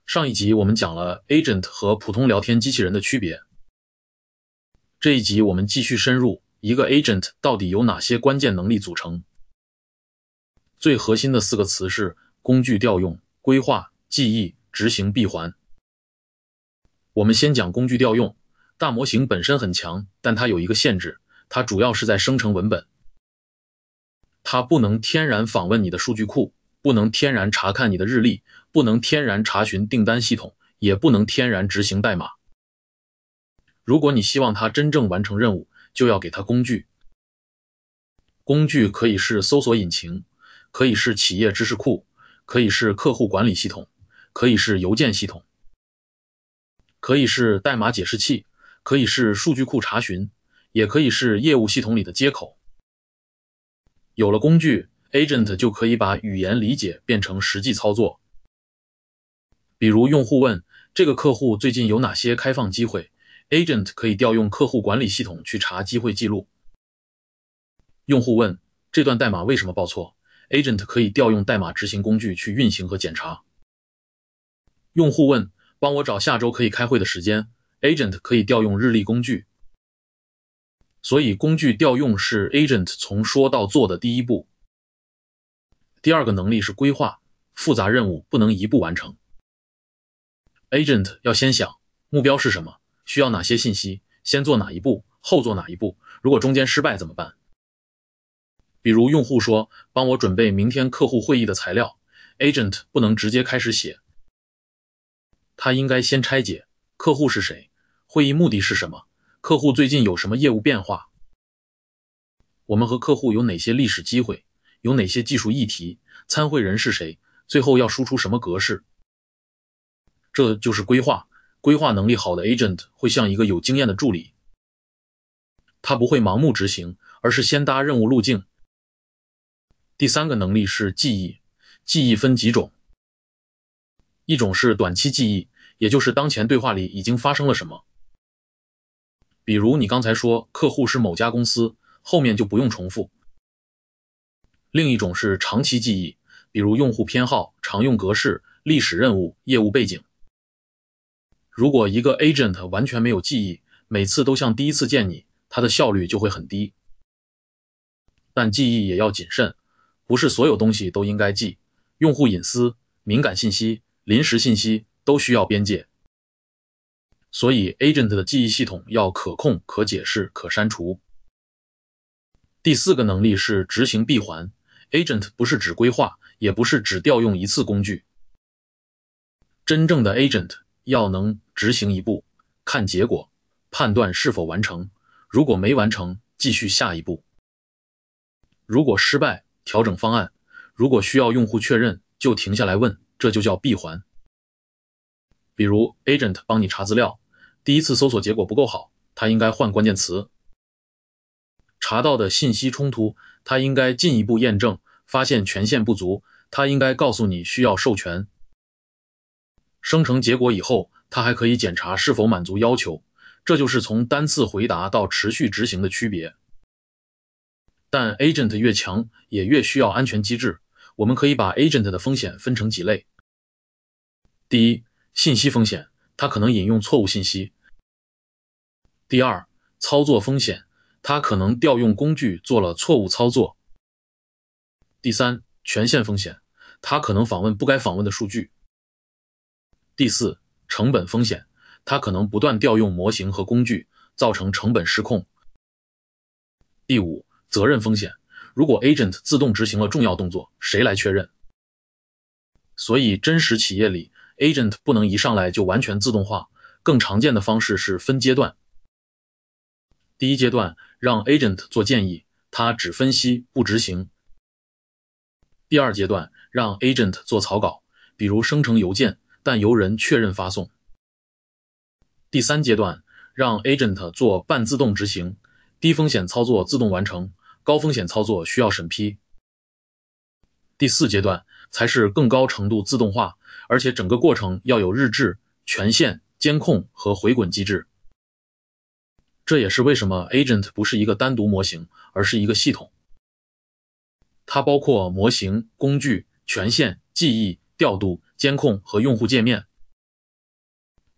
上一集我们讲了 Agent 和普通聊天机器人的区别。这一集我们继续深入一个 Agent 到底由哪些关键能力组成。最核心的4个词是工具调用、规划、记忆、执行闭环。我们先讲工具调用。大模型本身很强，但它有一个限制，它主要是在生成文本。它不能天然访问你的数据库，不能天然查看你的日历，不能天然查询订单系统，也不能天然执行代码。如果你希望它真正完成任务，就要给它工具。工具可以是搜索引擎，可以是企业知识库，可以是客户管理系统，可以是邮件系统，可以是代码解释器，可以是数据库查询，也可以是业务系统里的接口。有了工具， Agent 就可以把语言理解变成实际操作。比如用户问这个客户最近有哪些开放机会， Agent 可以调用客户管理系统去查机会记录。用户问这段代码为什么报错， Agent 可以调用代码执行工具去运行和检查。用户问帮我找下周可以开会的时间， Agent 可以调用日历工具。所以工具调用是 Agent 从说到做的第一步。第二个能力是规划，复杂任务不能一步完成。Agent 要先想目标是什么，需要哪些信息，先做哪一步，后做哪一步，如果中间失败怎么办？比如用户说帮我准备明天客户会议的材料， Agent 不能直接开始写，他应该先拆解客户是谁，会议目的是什么，客户最近有什么业务变化，我们和客户有哪些历史机会，有哪些技术议题，参会人是谁，最后要输出什么格式。这就是规划。规划能力好的 Agent 会像一个有经验的助理，他不会盲目执行，而是先搭任务路径。第3个能力是记忆。记忆分几种，一种是短期记忆，也就是当前对话里已经发生了什么。比如你刚才说客户是某家公司，后面就不用重复。另一种是长期记忆，比如用户偏好、常用格式、历史任务、业务背景。如果一个 Agent 完全没有记忆，每次都像第一次见你，它的效率就会很低。但记忆也要谨慎，不是所有东西都应该记，用户隐私、敏感信息、临时信息都需要边界。所以 Agent 的记忆系统要可控、可解释、可删除。第4个能力是执行闭环。Agent 不是只规划，也不是只调用一次工具。真正的 Agent 要能执行一步，看结果，判断是否完成，如果没完成，继续下一步。如果失败，调整方案，如果需要用户确认，就停下来问，这就叫闭环。比如 Agent 帮你查资料，第一次搜索结果不够好，他应该换关键词。查到的信息冲突，他应该进一步验证，发现权限不足，他应该告诉你需要授权。生成结果以后，他还可以检查是否满足要求，这就是从单次回答到持续执行的区别。但 Agent 越强，也越需要安全机制。我们可以把 Agent 的风险分成几类。第一，信息风险，它可能引用错误信息。第二，操作风险，它可能调用工具做了错误操作。第三，权限风险，它可能访问不该访问的数据。第四，成本风险，它可能不断调用模型和工具，造成成本失控。第五，责任风险，如果 Agent 自动执行了重要动作，谁来确认？所以真实企业里 Agent 不能一上来就完全自动化，更常见的方式是分阶段。第一阶段让 Agent 做建议，他只分析不执行。第二阶段让 Agent 做草稿，比如生成邮件，但由人确认发送。第三阶段让 Agent 做半自动执行，低风险操作自动完成，高风险操作需要审批。第四阶段才是更高程度自动化，而且整个过程要有日志、权限、监控和回滚机制。这也是为什么 Agent 不是一个单独模型，而是一个系统。它包括模型、工具、权限、记忆、调度、监控和用户界面。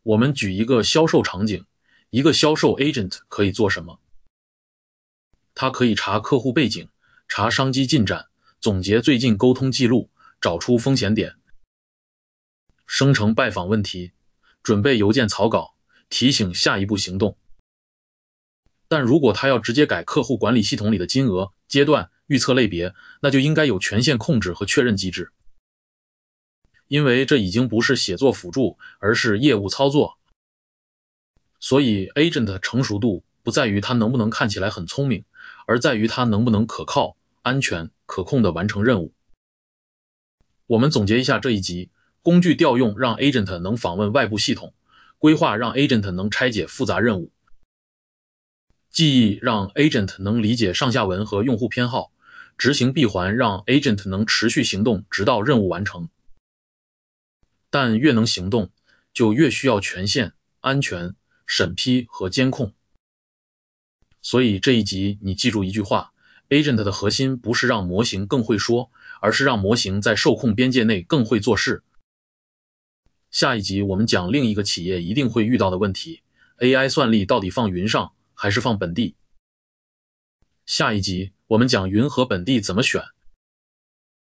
我们举一个销售场景，一个销售 agent 可以做什么？他可以查客户背景，查商机进展，总结最近沟通记录，找出风险点，生成拜访问题，准备邮件草稿，提醒下一步行动。但如果他要直接改客户管理系统里的金额、阶段、预测类别，那就应该有权限控制和确认机制。因为这已经不是写作辅助，而是业务操作。所以 agent 的成熟度不在于他能不能看起来很聪明，而在于他能不能可靠、安全、可控地完成任务。我们总结一下这一集，工具调用让 agent 能访问外部系统，规划让 agent 能拆解复杂任务，记忆让 agent 能理解上下文和用户偏好，执行闭环让 agent 能持续行动直到任务完成。但越能行动，就越需要权限、安全、审批和监控。所以这一集你记住一句话， agent 的核心不是让模型更会说，而是让模型在受控边界内更会做事。下一集我们讲另一个企业一定会遇到的问题， AI 算力到底放云上还是放本地？下一集我们讲云和本地怎么选，